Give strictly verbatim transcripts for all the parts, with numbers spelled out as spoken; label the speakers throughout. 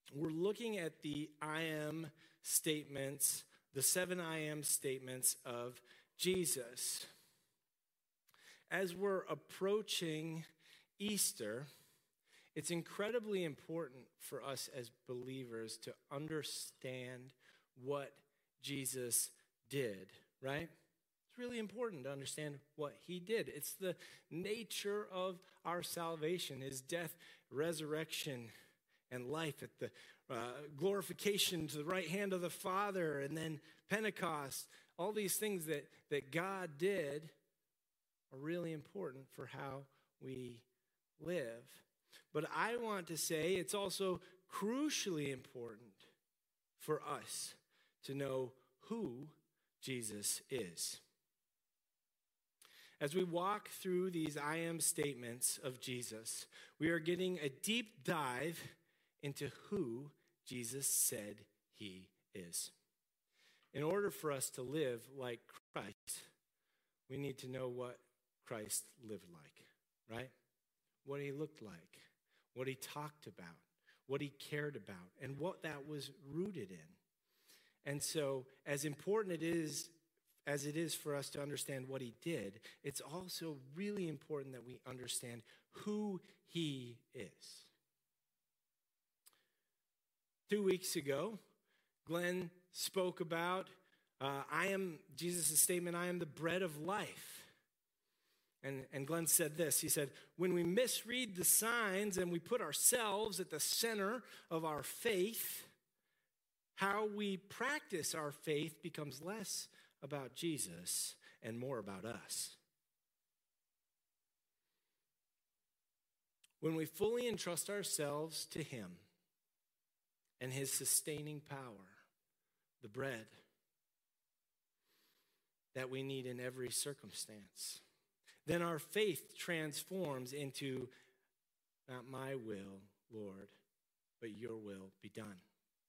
Speaker 1: we're looking at the I am statements, the seven I am statements of Jesus. As we're approaching Easter, it's incredibly important for us as believers to understand what Jesus did, right? It's really important to understand what he did. It's the nature of our salvation, his death, resurrection, and life at the uh, glorification to the right hand of the Father, and then Pentecost. All these things that, that God did are really important for how we live. But I want to say it's also crucially important for us to know who Jesus is. As we walk through these I am statements of Jesus, we are getting a deep dive into who Jesus said he is. In order for us to live like Christ, we need to know what Christ lived like, right? What he looked like, what he talked about, what he cared about, and what that was rooted in. And so, as important it is, as it is for us to understand what he did, it's also really important that we understand who he is. Two weeks ago, Glenn spoke about, uh, I am, Jesus' statement, I am the bread of life. And, and Glenn said this, he said, when we misread the signs and we put ourselves at the center of our faith, how we practice our faith becomes less about Jesus and more about us. When we fully entrust ourselves to him and his sustaining power, the bread that we need in every circumstance, then our faith transforms into, not my will, Lord, but your will be done.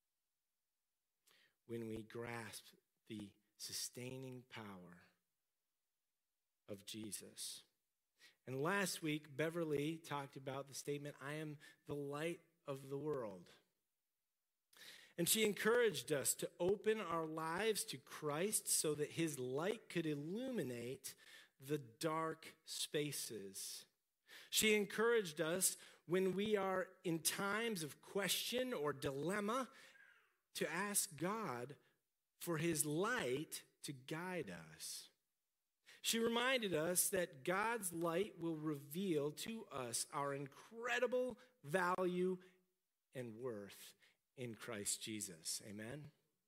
Speaker 1: When we grasp the sustaining power of Jesus. And last week, Beverly talked about the statement, I am the light of the world. And she encouraged us to open our lives to Christ so that his light could illuminate the dark spaces. She encouraged us when we are in times of question or dilemma to ask God for his light to guide us. She reminded us that God's light will reveal to us our incredible value and worth in Christ Jesus. Amen?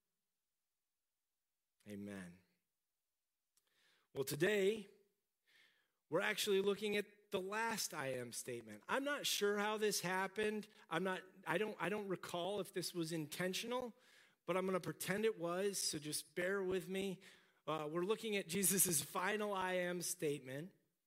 Speaker 1: Amen. Well, today, we're actually looking at the last I am statement. I'm not sure how this happened. I'm not, I don't, I don't recall if this was intentional, but I'm going to pretend it was, so just bear with me. Uh, we're looking at Jesus' final I am statement,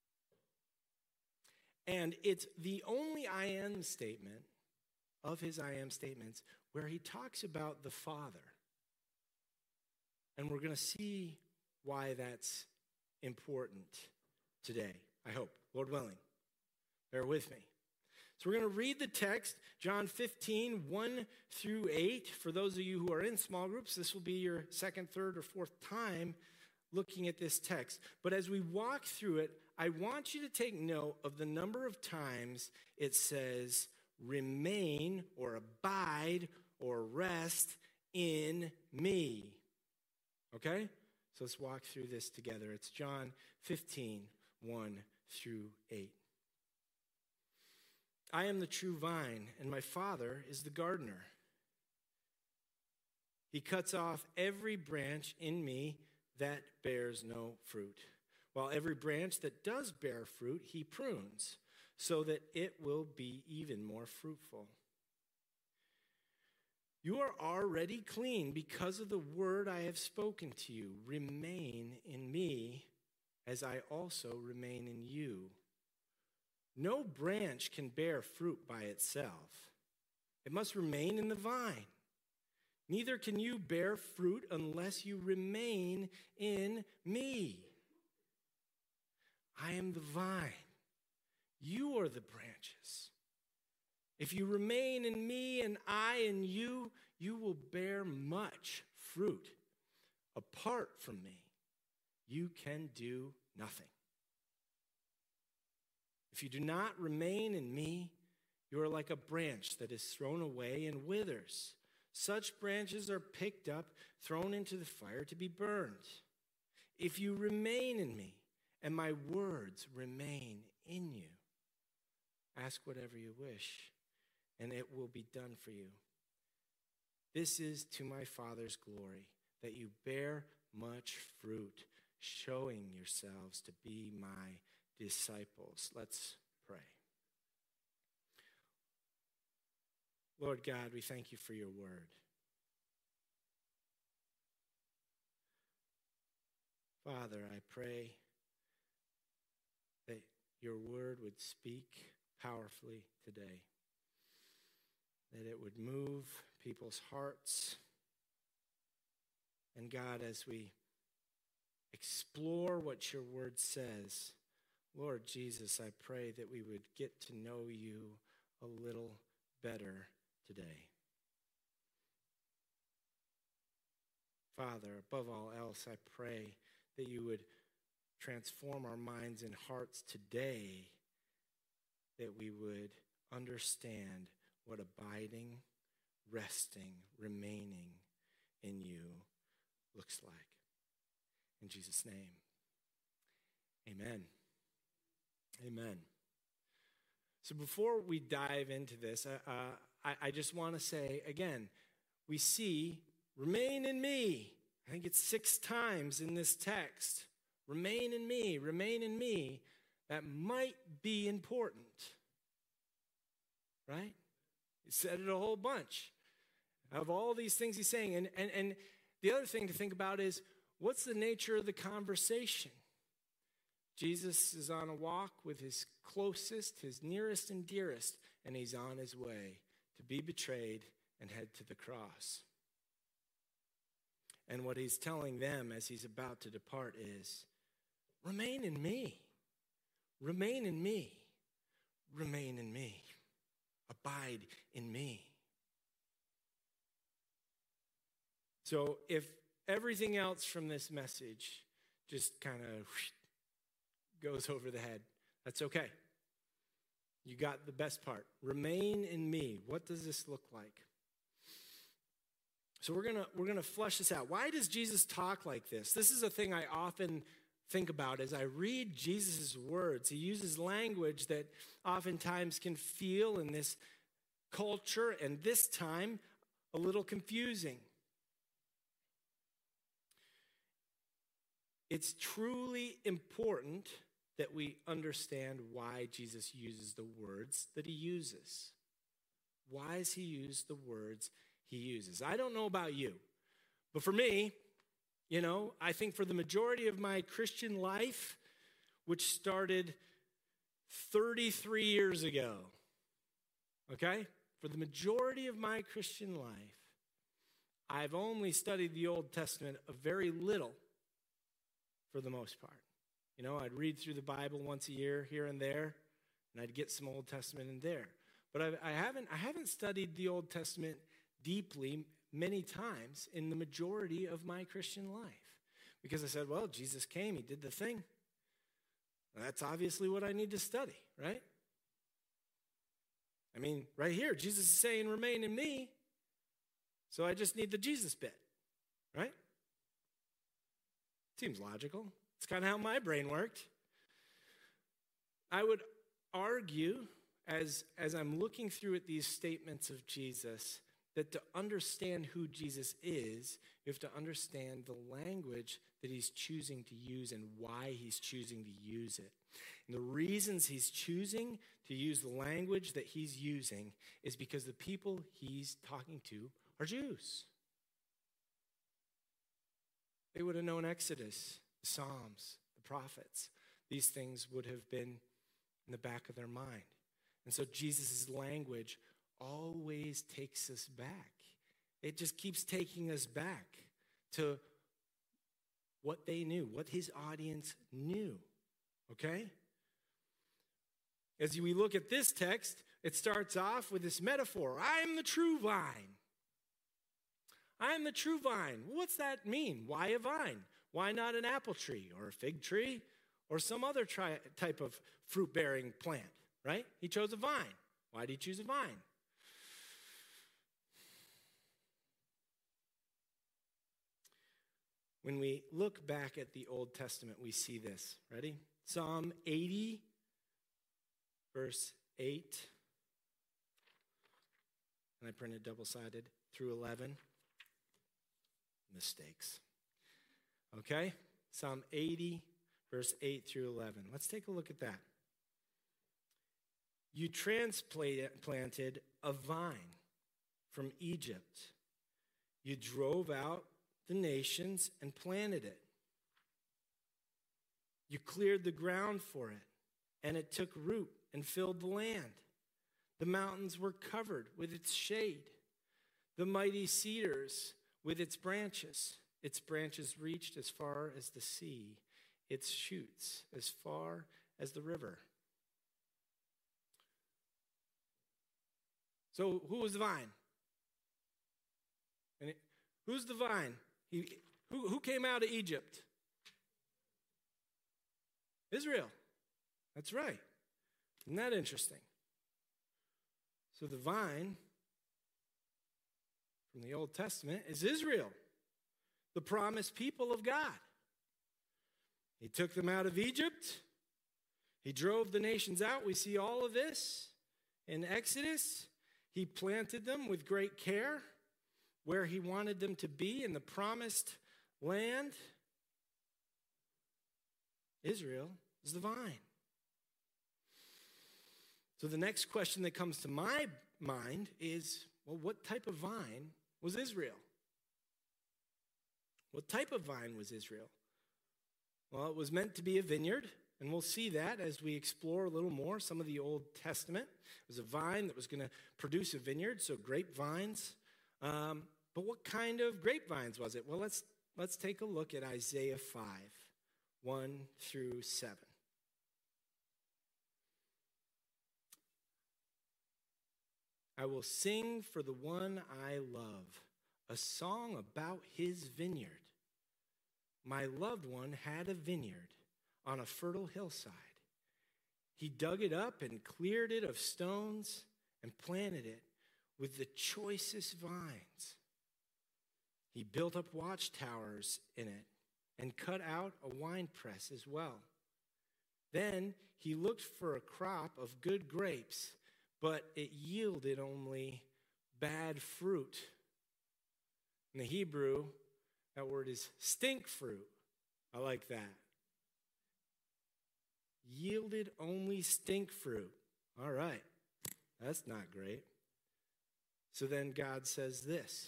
Speaker 1: and it's the only I am statement of his I am statements where he talks about the Father. And we're going to see why that's important today, I hope, Lord willing. Bear with me. So we're going to read the text, John fifteen, one through eight. For those of you who are in small groups, this will be your second, third, or fourth time looking at this text. But as we walk through it, I want you to take note of the number of times it says remain or abide or rest in me. Okay? So let's walk through this together. It's John fifteen, one through eight. I am the true vine, and my Father is the gardener. He cuts off every branch in me that bears no fruit, while every branch that does bear fruit, he prunes, so that it will be even more fruitful. You are already clean because of the word I have spoken to you. Remain in me as I also remain in you. No branch can bear fruit by itself. It must remain in the vine. Neither can you bear fruit unless you remain in me. I am the vine. You are the branches. If you remain in me and I in you, you will bear much fruit. Apart from me, you can do nothing. If you do not remain in me, you are like a branch that is thrown away and withers. Such branches are picked up, thrown into the fire to be burned. If you remain in me, and my words remain in you, ask whatever you wish, and it will be done for you. This is to my Father's glory, that you bear much fruit, showing yourselves to be my disciples. Let's pray. Lord God, we thank you for your word. Father, I pray that your word would speak powerfully today, that it would move people's hearts. And God, as we explore what your word says, Lord Jesus, I pray that we would get to know you a little better today. Father, above all else, I pray that you would transform our minds and hearts today, that we would understand what abiding, resting, remaining in you looks like. In Jesus' name, amen. Amen. So before we dive into this, uh, I, I just want to say, again, we see, remain in me. I think it's six times in this text. Remain in me, remain in me. That might be important, right? He said it a whole bunch of all these things he's saying. And, and, and the other thing to think about is, what's the nature of the conversation? Jesus is on a walk with his closest, his nearest and dearest, and he's on his way to be betrayed and head to the cross. And what he's telling them as he's about to depart is, remain in me. Remain in me. Remain in me. Abide in me. So if everything else from this message just kind of goes over the head, that's okay. You got the best part. Remain in me. What does this look like? So we're gonna we're gonna flesh this out. Why does Jesus talk like this? This is a thing I often think about as I read Jesus' words. He uses language that oftentimes can feel in this culture and this time a little confusing. It's truly important that we understand why Jesus uses the words that he uses. Why does he use the words he uses? I don't know about you, but for me, you know, I think for the majority of my Christian life, which started thirty-three years ago, okay? For the majority of my Christian life, I've only studied the Old Testament a very little for the most part. You know, I'd read through the Bible once a year here and there, and I'd get some Old Testament in there. But I, I haven't I haven't studied the Old Testament deeply many times in the majority of my Christian life. Because I said, well, Jesus came, he did the thing. That's obviously what I need to study, right? I mean, right here, Jesus is saying, remain in me. So I just need the Jesus bit, right? Seems logical. It's kind of how my brain worked. I would argue, as, as I'm looking through at these statements of Jesus, that to understand who Jesus is, you have to understand the language that he's choosing to use and why he's choosing to use it. And the reasons he's choosing to use the language that he's using is because the people he's talking to are Jews. They would have known Exodus, the Psalms, the prophets. These things would have been in the back of their mind. And so Jesus' language always takes us back. It just keeps taking us back to what they knew, what his audience knew, okay? As we look at this text, It starts off with this metaphor. I am the true vine. I am the true vine. What's that mean? Why a vine? Why not an apple tree or a fig tree or some other tri- type of fruit-bearing plant, right? He chose a vine. Why did he choose a vine? When we look back at the Old Testament, we see this. Ready? Psalm eighty, verse eight. And I printed double-sided through eleven. Mistakes. Okay? Psalm eighty, verse eight through eleven. Let's take a look at that. You transplanted a vine from Egypt. You drove out the nations and planted it. You cleared the ground for it, and it took root and filled the land. The mountains were covered with its shade, the mighty cedars with its branches. Its branches reached as far as the sea, its shoots as far as the river. So who was the vine? And it, who's the vine? He, who, who came out of Egypt? Israel. That's right. Isn't that interesting? So the vine from the Old Testament is Israel, the promised people of God. He took them out of Egypt. He drove the nations out. We see all of this in Exodus. He planted them with great care where he wanted them to be in the promised land. Israel is the vine. So the next question that comes to my mind is, well, what type of vine was Israel? What type of vine was Israel? Well, it was meant to be a vineyard, and we'll see that as we explore a little more some of the Old Testament. It was a vine that was going to produce a vineyard, so grapevines. Um, but what kind of grapevines was it? Well, let's let's take a look at Isaiah five, one through seven. I will sing for the one I love, a song about his vineyard. My loved one had a vineyard on a fertile hillside. He dug it up and cleared it of stones and planted it with the choicest vines. He built up watchtowers in it and cut out a winepress as well. Then he looked for a crop of good grapes, but it yielded only bad fruit. In the Hebrew, that word is stink fruit. I like that. Yielded only stink fruit. All right, that's not great. So then God says this.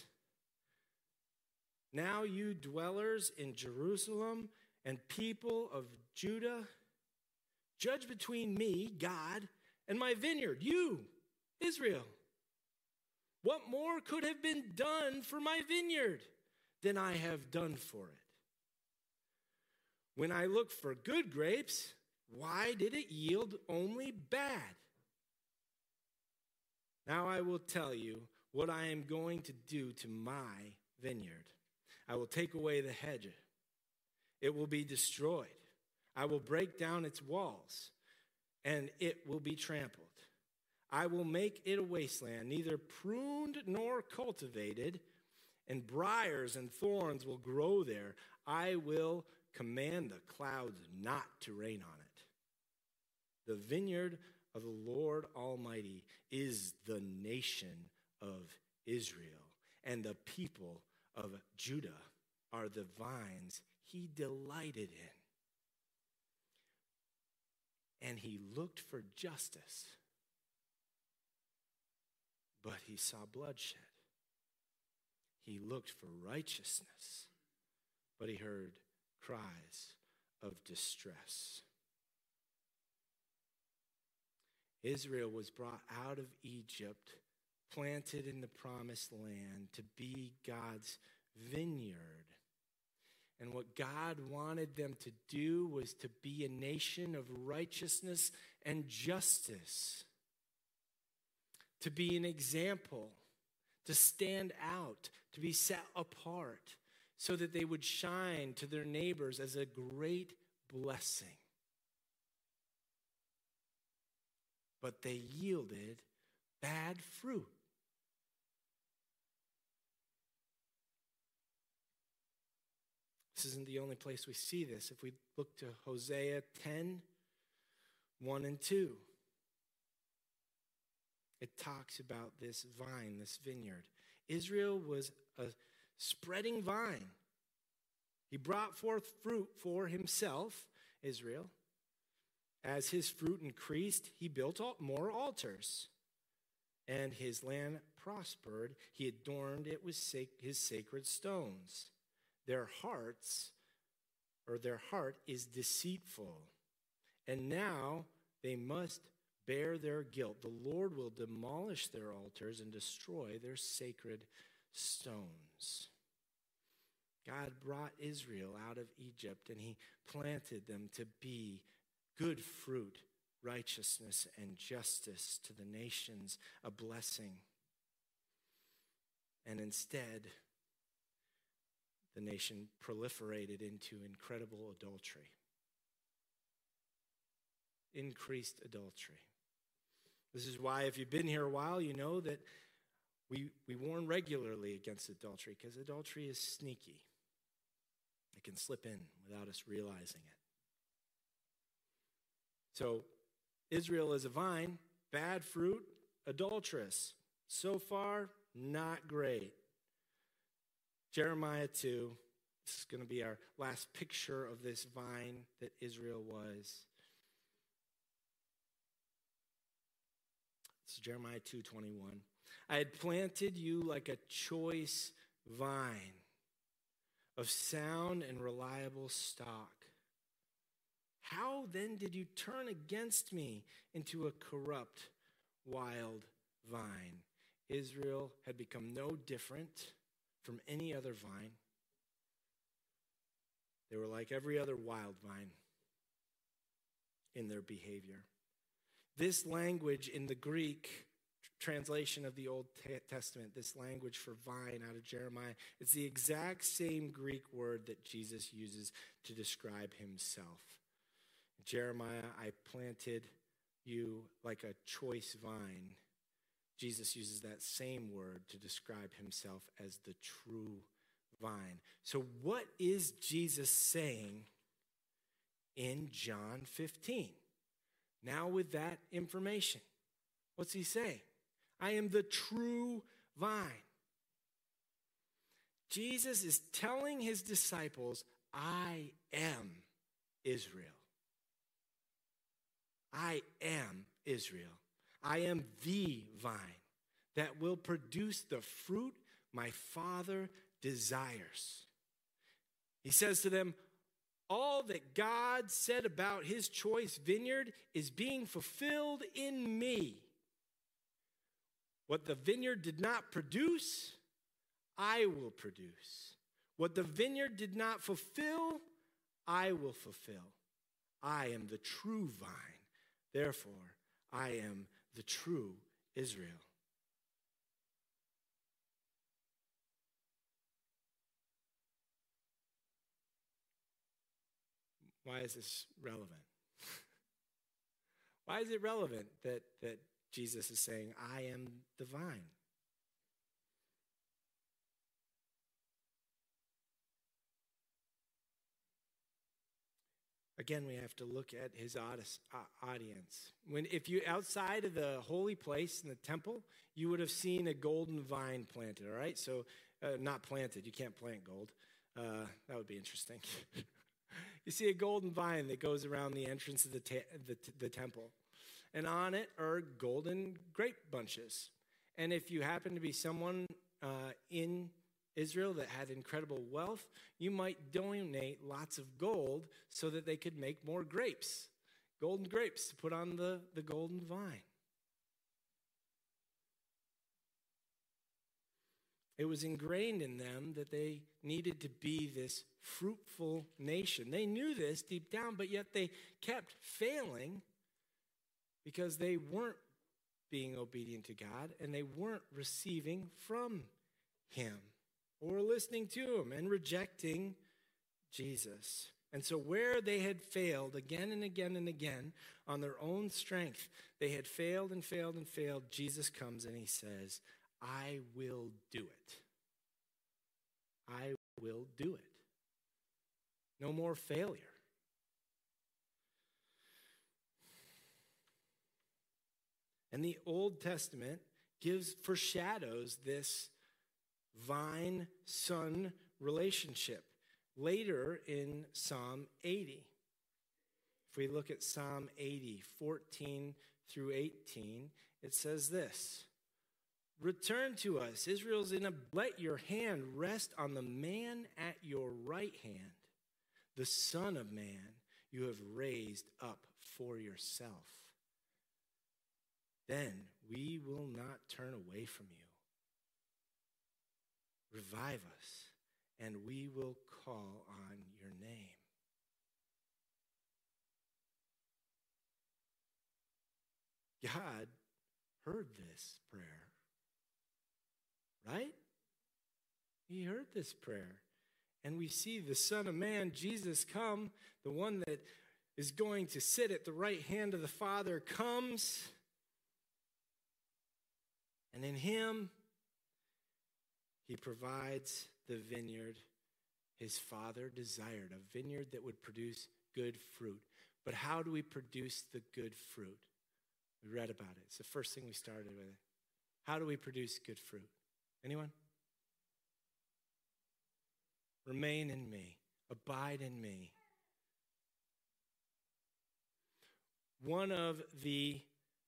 Speaker 1: Now you dwellers in Jerusalem and people of Judah, judge between me, God, and my vineyard, you, Israel. What more could have been done for my vineyard than I have done for it? When I looked for good grapes, why did it yield only bad? Now I will tell you what I am going to do to my vineyard. I will take away the hedge. It will be destroyed. I will break down its walls, and it will be trampled. I will make it a wasteland, neither pruned nor cultivated, and briars and thorns will grow there. I will command the clouds not to rain on it. The vineyard of the Lord Almighty is the nation of Israel, and the people of Judah are the vines he delighted in. And he looked for justice, but he saw bloodshed. He looked for righteousness, but he heard cries of distress. Israel was brought out of Egypt, planted in the promised land to be God's vineyard. And what God wanted them to do was to be a nation of righteousness and justice. to be an example, to stand out, to be set apart, so that they would shine to their neighbors as a great blessing. But they yielded bad fruit. This isn't the only place we see this. If we look to Hosea ten, one and two, it talks about this vine, this vineyard. Israel was a spreading vine. He brought forth fruit for himself, Israel. As his fruit increased, he built more altars. And his land prospered. He adorned it with his sacred stones. Their hearts, or their heart is deceitful. And now they must bear their guilt. The Lord will demolish their altars and destroy their sacred stones. God brought Israel out of Egypt, and he planted them to be good fruit, righteousness, and justice to the nations, a blessing. And instead, the nation proliferated into incredible adultery. Increased adultery. This is why, if you've been here a while, you know that we, we warn regularly against adultery, because adultery is sneaky. It can slip in without us realizing it. So, Israel is a vine, bad fruit, adulterous. So far, not great. Jeremiah two, this is going to be our last picture of this vine that Israel was. It's Jeremiah two twenty-one. I had planted you like a choice vine of sound and reliable stock. How then did you turn against me into a corrupt, wild vine? Israel had become no different from any other vine. They were like every other wild vine in their behavior. This language in the Greek translation of the Old Testament, this language for vine out of Jeremiah, it's the exact same Greek word that Jesus uses to describe himself. Jeremiah, I planted you like a choice vine. Jesus uses that same word to describe himself as the true vine. So what is Jesus saying in John fifteen? Now with that information, what's he saying? I am the true vine. Jesus is telling his disciples, I am Israel. I am Israel. I am the vine that will produce the fruit my Father desires. He says to them, all that God said about his choice vineyard is being fulfilled in me. What the vineyard did not produce, I will produce. What the vineyard did not fulfill, I will fulfill. I am the true vine. Therefore, I am the true Israel. Why is this relevant? Why is it relevant that, that Jesus is saying, I am the vine? Again, we have to look at his audience. When, if you outside of the holy place in the temple, you would have seen a golden vine planted, all right? So, uh, not planted. You can't plant gold. Uh, that would be interesting. You see a golden vine that goes around the entrance of the, ta- the, the temple. And on it are golden grape bunches. And if you happen to be someone uh, in Israel that had incredible wealth, you might donate lots of gold so that they could make more grapes, golden grapes to put on the, the golden vine. It was ingrained in them that they needed to be this fruitful nation. They knew this deep down, but yet they kept failing because they weren't being obedient to God, and they weren't receiving from him or listening to him and rejecting Jesus. And so where they had failed again and again and again on their own strength, they had failed and failed and failed, Jesus comes and he says, I will do it. I will do it. No more failure. And the Old Testament gives, foreshadows this vine-son relationship. Later in Psalm eighty, if we look at Psalm eighty, fourteen through eighteen, it says this, return to us, Israel's in a, let your hand rest on the man at your right hand, the Son of Man you have raised up for yourself. Then we will not turn away from you. Revive us, and we will call on your name. God heard this prayer, right? He heard this prayer. And we see the Son of Man, Jesus, come, the one that is going to sit at the right hand of the Father, comes. And in him, he provides the vineyard his Father desired, a vineyard that would produce good fruit. But how do we produce the good fruit? We read about it. It's the first thing we started with. How do we produce good fruit? Anyone? Remain in me. Abide in me. One of the,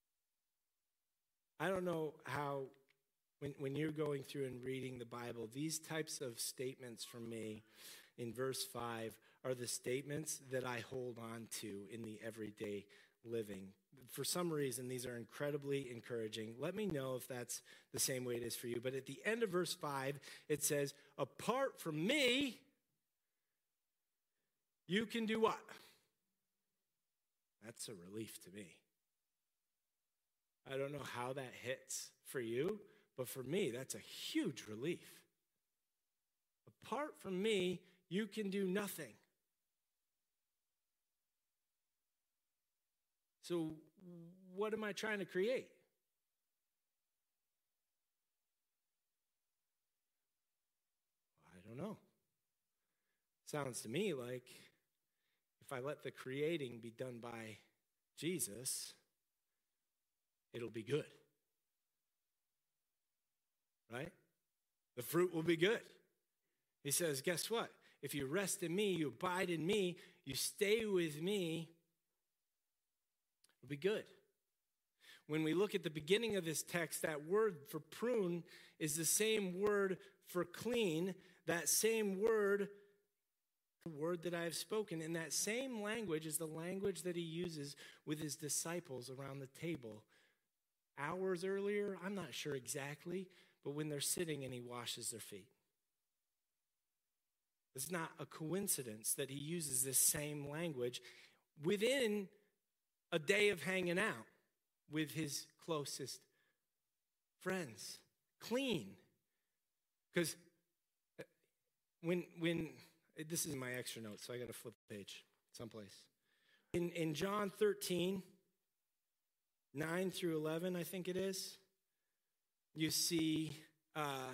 Speaker 1: I don't know how, when, when you're going through and reading the Bible, these types of statements from me in verse five are the statements that I hold on to in the everyday living. For some reason, these are incredibly encouraging. Let me know if that's the same way it is for you. But at the end of verse five, it says, apart from me, you can do what? That's a relief to me. I don't know how that hits for you, but for me, that's a huge relief. Apart from me, you can do nothing. So what am I trying to create? I don't know. Sounds to me like if I let the creating be done by Jesus, it'll be good. Right? The fruit will be good. He says, guess what? If you rest in me, you abide in me, you stay with me, it'll be good. When we look at the beginning of this text, that word for prune is the same word for clean, that same word, the word that I have spoken. And that same language is the language that he uses with his disciples around the table. Hours earlier, I'm not sure exactly, but when they're sitting and he washes their feet. It's not a coincidence that he uses this same language within a day of hanging out with his closest friends. Clean. Because when, when, this is my extra note, so I got to flip the page someplace. In, in John thirteen, nine through eleven, I think it is, you see, uh,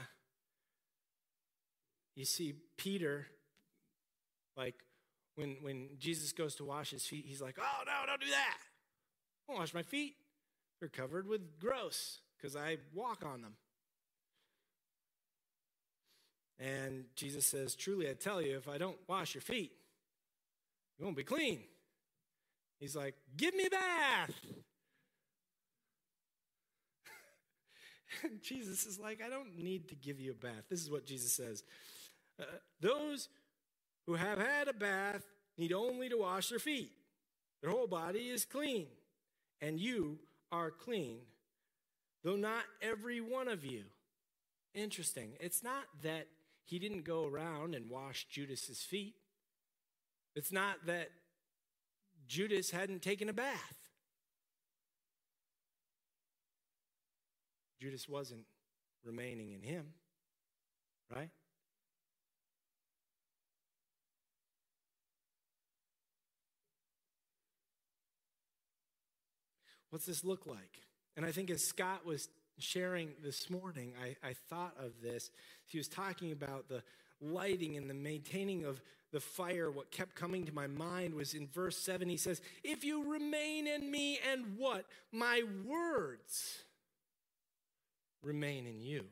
Speaker 1: you see Peter, like when, when Jesus goes to wash his feet, he's like, oh, no, don't do that. Don't wash my feet. They're covered with gross because I walk on them. And Jesus says, truly, I tell you, if I don't wash your feet, you won't be clean. He's like, give me a bath. And Jesus is like, I don't need to give you a bath. This is what Jesus says. Uh, those who have had a bath need only to wash their feet. Their whole body is clean, and you are clean, though not every one of you. Interesting. It's not that he didn't go around and wash Judas's feet. It's not that Judas hadn't taken a bath. Judas wasn't remaining in him, right? What's this look like? And I think as Scott was sharing this morning, I, I thought of this. He was talking about the lighting and the maintaining of the fire. What kept coming to my mind was in verse seven, he says, if you remain in me and what? My words remain in you.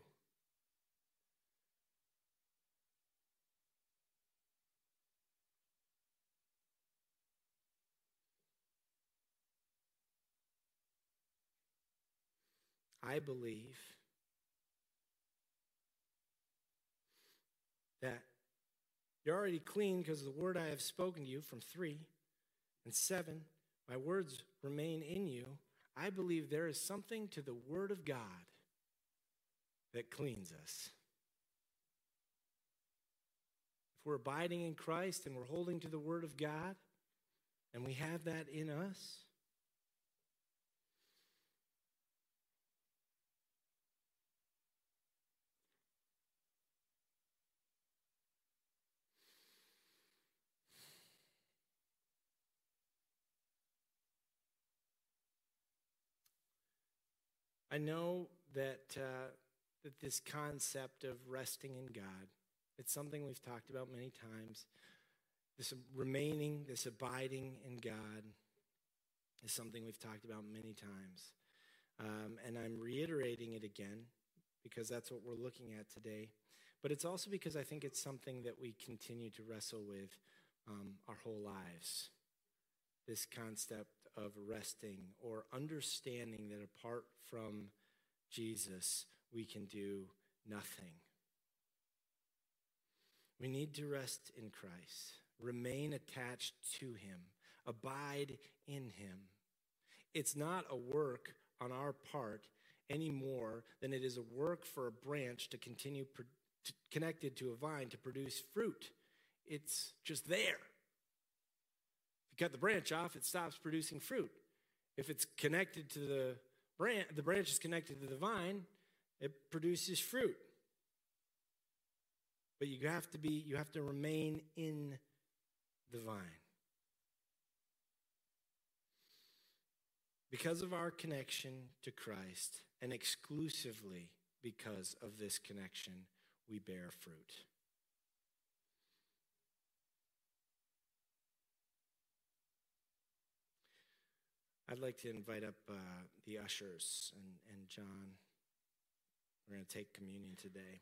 Speaker 1: I believe that you're already clean because of the word I have spoken to you, from three. And seven, my words remain in you. I believe there is something to the word of God that cleans us. If we're abiding in Christ and we're holding to the word of God, and we have that in us, I know that uh, that this concept of resting in God, it's something we've talked about many times. This remaining, this abiding in God is something we've talked about many times. Um, and I'm reiterating it again because that's what we're looking at today. But it's also because I think it's something that we continue to wrestle with um, our whole lives. This concept of resting or understanding that apart from Jesus, we can do nothing. We need to rest in Christ, remain attached to him, abide in him. It's not a work on our part any more than it is a work for a branch to continue pro- to, connected to a vine to produce fruit. It's just there. If you cut the branch off, it stops producing fruit. If it's connected to the branch, the branch is connected to the vine, it produces fruit. But you have to be, you have to remain in the vine. Because of our connection to Christ, and exclusively because of this connection, we bear fruit. I'd like to invite up uh, the ushers and, and John. We're going to take communion today.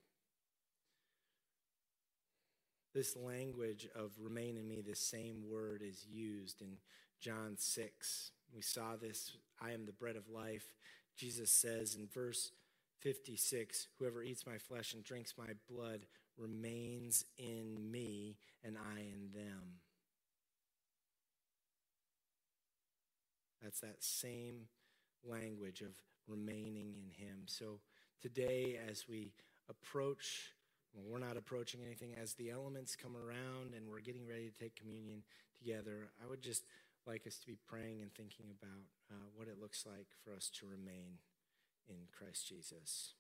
Speaker 1: This language of remain in me, this same word is used in John six. We saw this, I am the bread of life. Jesus says in verse fifty-six, whoever eats my flesh and drinks my blood remains in me and I in them. That's that same language of remaining in him. So today as we approach, well, we're not approaching anything, as the elements come around and we're getting ready to take communion together, I would just like us to be praying and thinking about uh, what it looks like for us to remain in Christ Jesus.